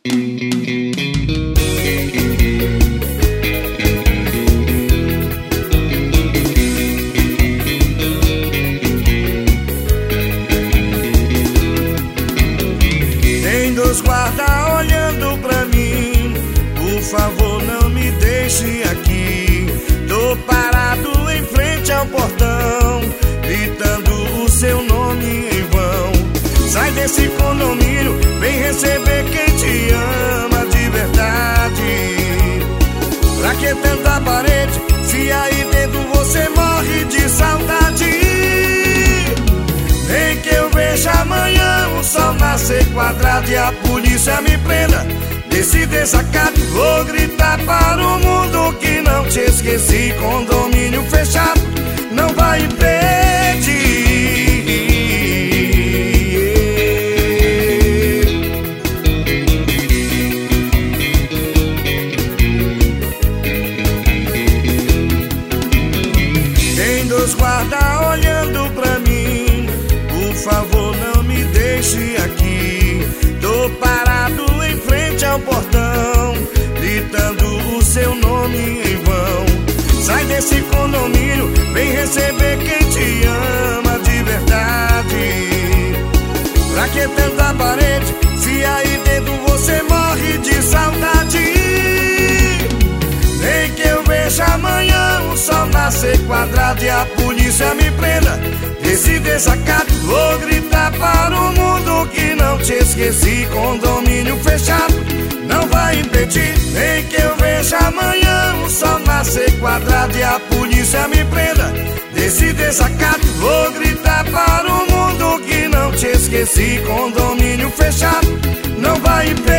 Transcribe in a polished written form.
Tem dois guarda olhando pra mim, por favor não me deixe aqui. Tô parado em frente ao portão, gritando o seu nome em vão. Sai desse condomínio, vem receber quem te ama de verdade. Pra que tanta parede, se aí dentro você morre de saudade? Nem que eu veja amanhã o sol nascer quadrado e a polícia me prenda desse desacato. Vou gritar para o mundo que não te esqueci. Condomínio fechado não vai impedir. Tem dois guarda olhando pra mim, por favor não me deixe aqui. Tô parado em frente ao portão, gritando o seu nome em vão. Sai desse condomínio, vem receber quem te ama de verdade. Pra que tanta parede, se aí dentro você morre de saudade? Nem que eu veja amanhã o sol nascer quadrado e a polícia me prenda desse desacato. Vou gritar para o mundo que não te esqueci. Condomínio fechado não vai impedir. Nem que eu veja amanhã o sol nascer quadrado e a polícia me prenda desse desacato. Vou gritar para o mundo que não te esqueci. Condomínio fechado não vai impedir.